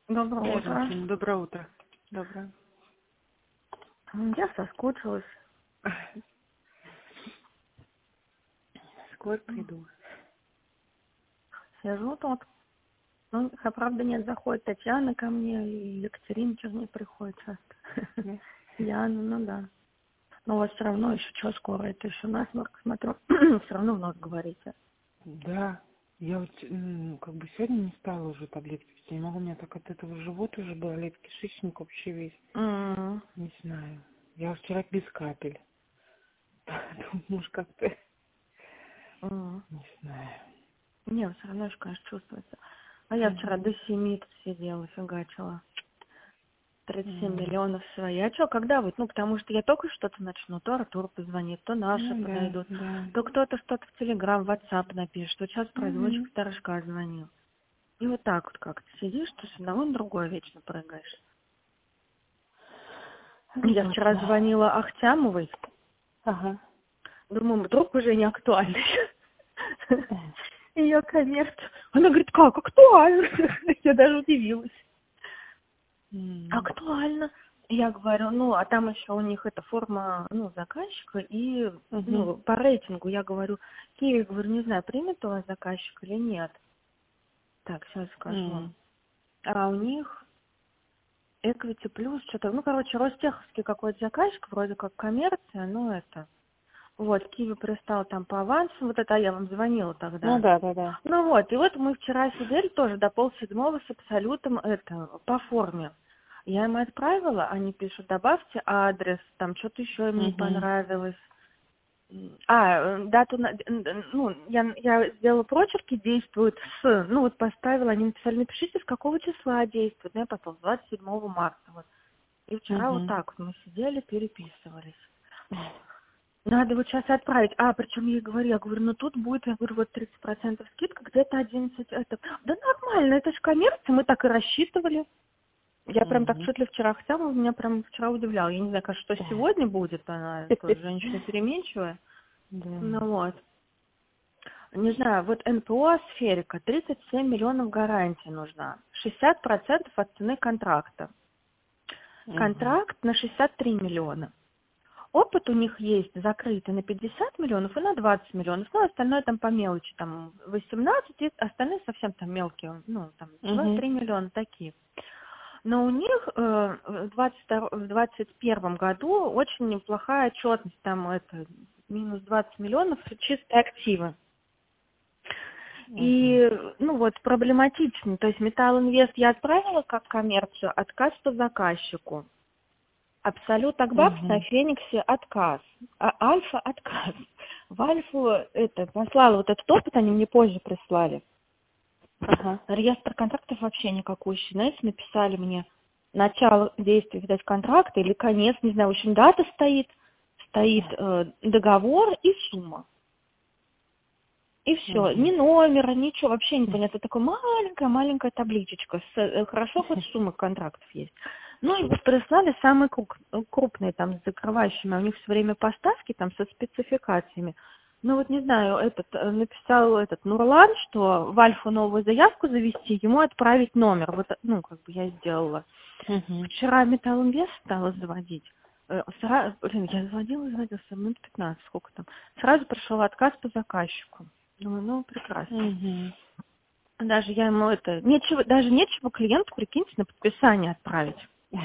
Доброе Привет, утро. Максим. Доброе утро. Доброе. Я соскучилась. Скоро приду. Сижу тут. Ну, правда, нет, заходит Татьяна ко мне, и Екатерина через ней приходит часто. Да. Яна, ну да. Но у вас все равно еще что скоро, это еще насморк, смотрю. Все равно в нос говорите. Да. Я вот, как бы сегодня не стала уже таблетки пить. Я не могу, у меня так от этого живот уже болит, кишечник вообще весь. М, Не знаю. Я вчера без капель. Думаю, может, как-то, м. не знаю. Не, все равно еще, конечно, чувствуется. А я вчера до Угу. 7 тут сидела, фигачила. 37 М. миллионов свои. А что, когда вот? Ну, потому что я только что-то начну. То Артур позвонит, то наши Ну да, подойдут, да. то кто-то что-то в Телеграм, в WhatsApp напишет. Вот сейчас производчик Угу. сторожка звонил. И вот так вот как-то сидишь, то с одного на другое вечно прыгаешь. Это Я вчера точно. звонила Ахтямовой. Ага. Думаю, вдруг уже не актуальный. Ее коммерц. Она говорит, как актуально? Я даже удивилась. М. Актуально. Я говорю, ну, а там еще у них эта форма, ну, заказчика, и, Угу. ну, по рейтингу, я говорю, Киев, говорю, не знаю, примет у вас заказчик или нет. Так, сейчас скажу. М. А у них Equity Plus, что-то, ну, короче, Ростеховский какой-то заказчик, вроде как коммерция, ну, это. Вот, Киви пристал там по авансу, вот это я вам звонила Ну тогда. да, да, да. Ну вот, и вот мы вчера сидели тоже до 6:30 с абсолютом это, по форме. Я им отправила, они пишут, добавьте адрес, там что-то еще им не Угу. понравилось. Дату, ну, я сделала прочерки, действуют ну вот поставила, они написали, напишите, с какого числа действует. Ну, я потом, 27 марта. Вот. И вчера вот Угу. так вот мы сидели, переписывались. Надо вот сейчас отправить. Причем я ей говорю, ну тут будет, я говорю, вот 30% скидка, где-то 11, это. Да нормально, это же коммерция, мы так и рассчитывали. Я прям так Угу. чуть ли вчера хотела, меня прям вчера удивлял. Я не знаю, конечно, что сегодня будет, она тоже женщина переменчивая. Да. Ну вот. Не знаю, вот НПО сферика, 37 миллионов гарантии нужна. 60% от цены контракта. Угу. Контракт на 63 миллиона. Опыт у них есть закрытый на 50 миллионов и на 20 миллионов. Ну, остальное там по мелочи, там 18, и остальные совсем там мелкие, ну, там Угу. 2-3 миллиона такие. Но у них в 2021 году очень неплохая отчетность, там это минус 20 миллионов чистые активы. Угу. И, ну вот, проблематично. То есть Металл Инвест я отправила как коммерцию, отказ по заказчику. Абсолют Акбабс на Угу. Фениксе отказ, а Альфа отказ. В Альфу это послала вот этот опыт, они мне позже прислали. Ага. Реестр контрактов вообще никакой. Знаете, написали мне начало действия, видать, контракта или конец, не знаю, в общем, дата стоит договор и сумма. И все, Угу. ни номера, ничего, вообще непонятно. Такая маленькая табличечка. Хорошо, хоть сумма контрактов есть. Ну и вот прислали самые крупные там с закрывающими. У них все время поставки там со спецификациями. Ну вот не знаю, написал этот Нурлан, что в Альфу новую заявку завести, ему отправить номер. Вот, ну, как бы я сделала. Угу. Вчера Металлинвест стала заводить. Я звонила минут 15, сколько там. Сразу пришел отказ по заказчику. Думаю, ну, прекрасно. Угу. Даже я ему нечего клиенту, прикиньте, на подписание отправить.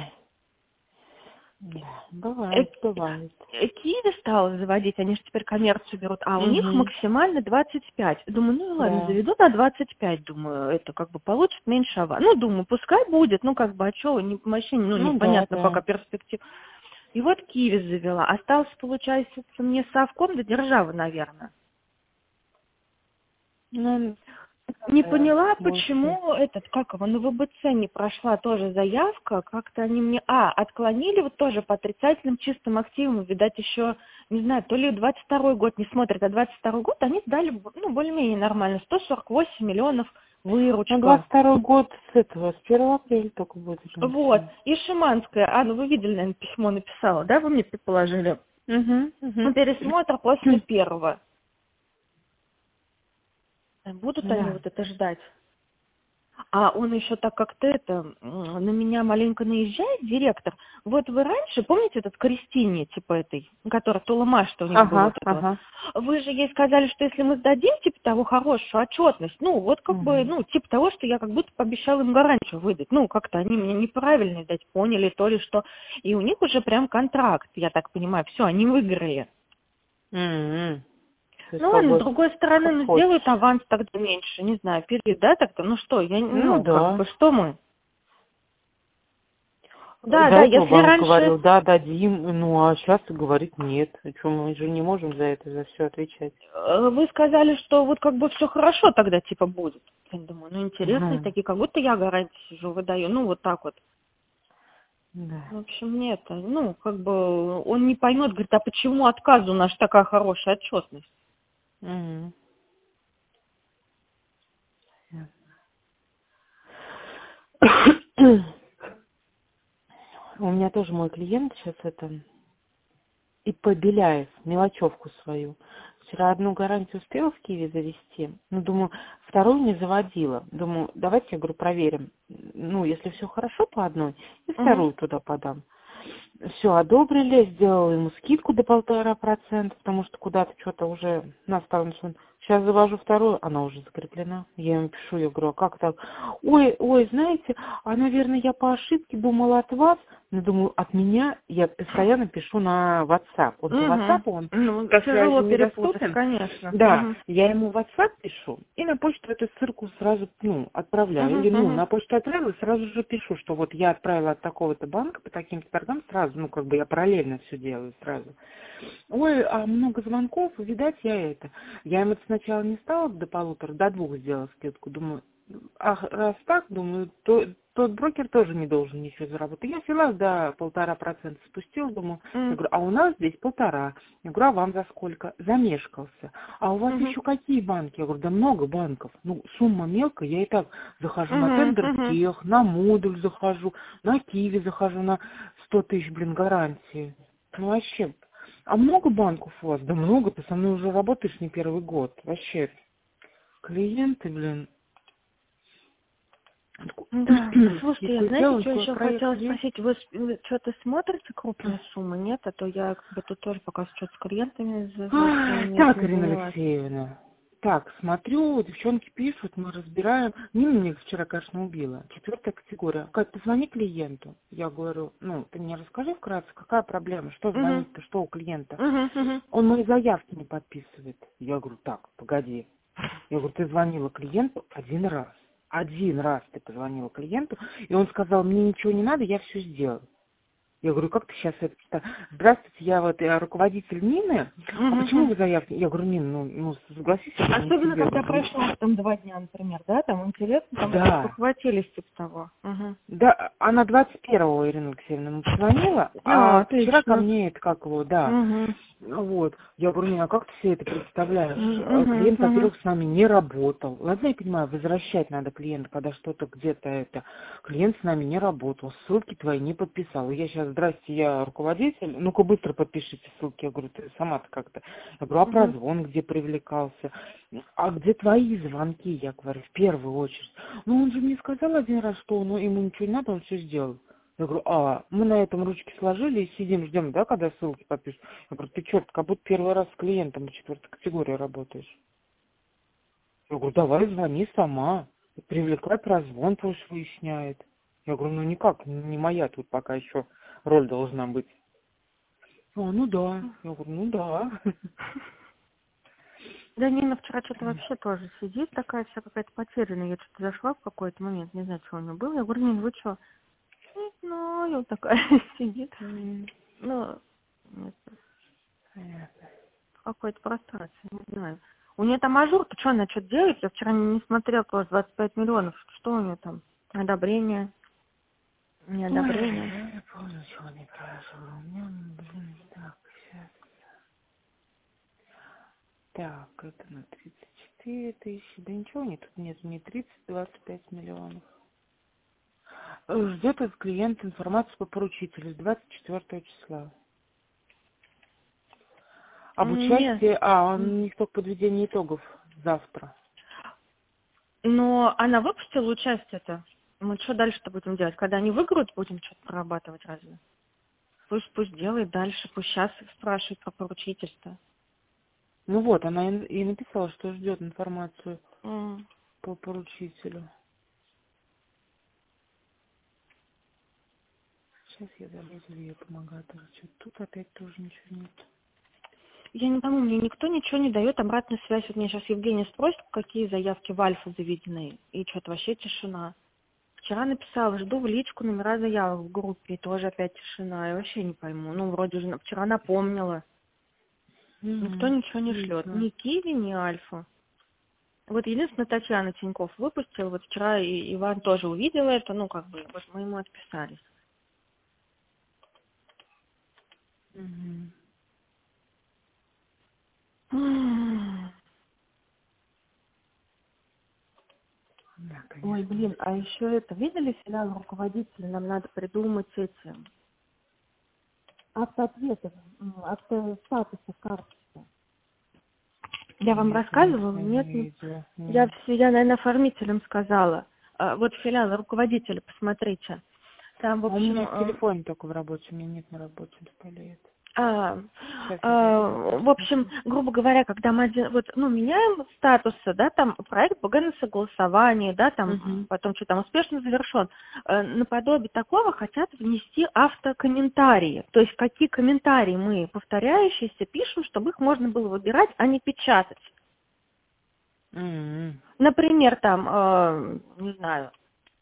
Да, бывает, бывает. Киви стала заводить, они же теперь коммерцию берут, а у них Угу. максимально 25. Думаю, ну и ладно, Да. заведу на 25, думаю, это как бы получит меньше Ну, думаю, пускай будет, ну, как бы, а что, вообще, ну, Ну да, непонятно пока да. перспектив. И вот Киви завела. Осталось, получается, мне совком до державы, наверное. Ну, Не поняла, больше. почему на ВБЦ не прошла тоже заявка, как-то они мне, отклонили вот тоже по отрицательным чистым активам, видать, еще, не знаю, то ли 22 год не смотрят, а 22 год они сдали, ну, более-менее нормально, 148 миллионов Ну, выручка. 22 год с 1 апреля только будет уже Вот, начинать. и Шиманская, ну, вы видели, наверное, письмо написала, да, вы мне предположили? Угу. Угу. Пересмотр после первого. Будут они Да. вот это ждать? А он еще так как-то на меня маленько наезжает, директор. Вот вы раньше, помните этот Кристине, типа этой, которая Туламаш, что у них было Ага, вот этого? ага. Вы же ей сказали, что если мы сдадим, типа того, хорошую отчетность, ну, вот как бы, Мгм. ну, типа того, что я как будто пообещала им гарантию выдать. Ну, как-то они меня неправильно, видать, поняли, то ли что. И у них уже прям контракт, я так понимаю, все, они выиграли. М. То есть Ну как ладно, с бы другой стороны, как ну хочешь. сделают аванс тогда меньше, не знаю, период, да, тогда, ну что, я, Ну ну, как да. бы, что мы? Да, До да, этого если банк раньше, говорил, да, дадим, ну а сейчас говорит нет. Что мы же не можем за это, за все отвечать. вы сказали, что вот как бы все хорошо тогда типа будет. Я думаю, ну интересные Мгм. такие, как будто я гарантии сижу, выдаю, ну вот так вот. Да. В общем, нет, ну как бы он не поймет, говорит, а почему отказ у нас такая хорошая отчетность? Мгм. У меня тоже мой клиент сейчас ИП Беляев, мелочевку свою. Вчера одну гарантию успела в Киеве завести, ну, думаю, вторую не заводила. Думаю, давайте, я говорю, проверим. Ну, если все хорошо по одной, и Угу, вторую туда подам. Все одобрили, сделала ему скидку до 1,5%, потому что куда-то что-то уже наставлено. Сейчас завожу вторую, она уже закреплена. Я ему пишу, я говорю, а как так? Ой, знаете, наверное, я по ошибке думала от вас, но думаю, от меня я постоянно пишу на WhatsApp. Он по угу. WhatsApp, он Ну, по связи тяжело перепутать, недоступен. конечно. Да, Угу, я ему в WhatsApp пишу и на почту эту ссылку сразу, отправляю. угу, Или, угу. на почту отправила, сразу же пишу, что вот я отправила от такого-то банка по таким-то торгам сразу, как бы я параллельно все делаю сразу. Ой, а много звонков, видать, Я им это сначала не стала до 1,5, до 2 сделала скидку. Думаю, раз так, думаю, то тот брокер тоже не должен ничего заработать. Я взяла до 1,5% спустила, думаю, я говорю, а у нас здесь 1,5. Я говорю, а вам за сколько? Замешкался. А у вас Угу, еще какие банки? Я говорю, да много банков. Ну, сумма мелкая, я и так захожу на угу, тендер угу. тех, на модуль захожу, на Киви захожу на 100 тысяч, гарантии. Ну, вообще, а много банков у вас? Да много, ты со мной уже работаешь не первый год. Вообще, клиенты, Да, слушайте, я Такой знаете, сделан, что такой еще проект хотела есть. спросить, вы что-то смотрите крупные суммы, нет? А то я как бы тут тоже пока что-то с клиентами своими Так, этими Ирина занялась. Алексеевна. Так, смотрю, девчонки пишут, мы разбираем. Нина меня вчера, конечно, убила. 4-я категория. Кать, позвони клиенту. Я говорю, ты мне расскажи вкратце, какая проблема, что Угу, звонить-то, что у клиента. угу, угу. Он мои заявки не подписывает. Я говорю, так, погоди. Я говорю, ты звонила клиенту один раз. Один раз ты позвонила клиенту, и он сказал, мне ничего не надо, я все сделал. Я говорю, как ты сейчас это представляешь? Здравствуйте, я руководитель Нины. А почему Угу. вы заявки? Я говорю, Нина, согласись, это Особенно, когда несерьезно. прошло там 2 дня, например, да, там интересно, там уже Да, спохватились типа того. Угу. да, она 21-го, Ирина Алексеевна, ему позвонила, А, а вчера ко отлично. мне это как его, да. Угу. Вот. Я говорю, Нина, а как ты себе это представляешь? Угу, Клиент, угу. во-первых, с нами не работал. Ладно, я понимаю, возвращать надо клиента, когда что-то где-то это. Клиент с нами не работал, ссылки твои не подписал. И я сейчас, здрасте, я руководитель, ну-ка быстро подпишите ссылки. Я говорю, ты сама-то как-то. Я говорю, а Угу. прозвон где привлекался? А где твои звонки, я говорю, в первую очередь. Ну, он же мне сказал один раз, что ему ничего не надо, он все сделал. Я говорю, мы на этом ручки сложили и сидим, ждем, да, когда ссылки подпишут. Я говорю, ты чё, как будто первый раз с клиентом 4-й категории работаешь. Я говорю, давай звони сама. Привлекай прозвон, пусть выясняет. Я говорю, никак, не моя тут пока еще роль должна быть. Ну да. Я говорю, да. Да, Нина вчера что-то вообще тоже сидит такая вся какая-то потерянная. Я что-то зашла в какой-то момент, не знаю, что у нее было. Я говорю, Нина, вы что? Не знаю, такая сидит. Ну, нет, Понятно. в какой-то прострации, не знаю. У нее там ажур-то, что она что-то делает? Я вчера не смотрела, тоже 25 миллионов. Что у нее там? Одобрение, Ой, неодобрение. я не помню, чего не спрашивала. У меня, так, сейчас. Так, это на 34 тысячи. Да ничего нет, тут нет, не 30-25 миллионов. Ждет от клиента информацию по поручителю с 24 числа. Об Нет. участии, у них только подведение итогов завтра. Но она выпустила участие-то. Мы что дальше-то будем делать? Когда они выиграют, будем что-то прорабатывать разве? Пусть делает дальше, пусть сейчас спрашивает про поручительство. Ну вот, она и написала, что ждет информацию М. по поручителю. Сейчас я залезу в ее помогатор. Тут опять тоже ничего нет. Я не пойму, мне никто ничего не дает обратную связь. Вот мне сейчас Евгения спросит, какие заявки в Альфа заведены. И что-то вообще тишина. Вчера написала, жду в личку номера заявок в группе, и тоже опять тишина. Я вообще не пойму. Ну, вроде же вчера напомнила. Никто ничего не шлет. Видно. Ни Киви, ни Альфа. Вот единственное, Татьяна Тиньков выпустила. Вот вчера и Иван тоже увидел это. Ну, как бы, вот мы ему отписались. Мгм. Да, Ой, конечно. блин, а еще это, видели филиал руководителя? Нам надо придумать эти автоответы, автостатусы карточки. Я вам Нет, не рассказывала? Нет? видела. Я, Нет. я, наверное, оформителям сказала. Вот филиал руководителя, посмотрите. Там, в А у меня общем, в телефоне только в работе. У меня нет на работе дисплея. А, Сейчас я зайду, в общем, посмотрю. грубо говоря, когда мы меняем статусы, да, там проект ПГ на согласование, да, там Угу. потом что там успешно завершен, наподобие такого хотят внести автокомментарии. То есть какие комментарии мы повторяющиеся пишем, чтобы их можно было выбирать, а не печатать. Например, там, не знаю,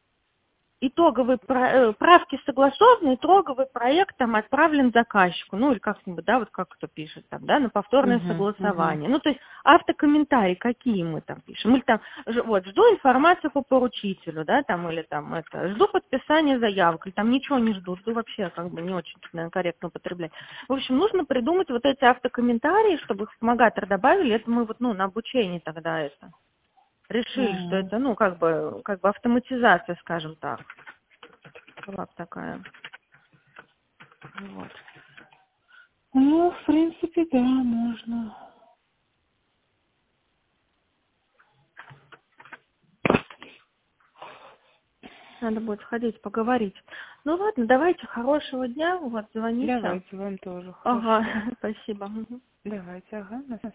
правки согласованы, итоговый проект там отправлен заказчику, ну или как-нибудь, да, вот как кто пишет там, да, на повторное Угу. Угу. согласование. Ну, то есть автокомментарии, какие мы там пишем. Или там, вот, жду информацию по поручителю, да, там, или там, жду подписания заявок, или там ничего не жду вообще как бы не очень, наверное, корректно употреблять. В общем, нужно придумать вот эти автокомментарии, чтобы их в помогатор добавили, это мы вот, на обучение тогда это решили, что это, как бы автоматизация, скажем так. Была б такая. Вот. Ну, в принципе, да, можно. Надо будет сходить, поговорить. Ну ладно, давайте, хорошего дня, вот, звоните. Давайте, вам тоже Ага, хорошего. спасибо. Мгм. Давайте, ага, на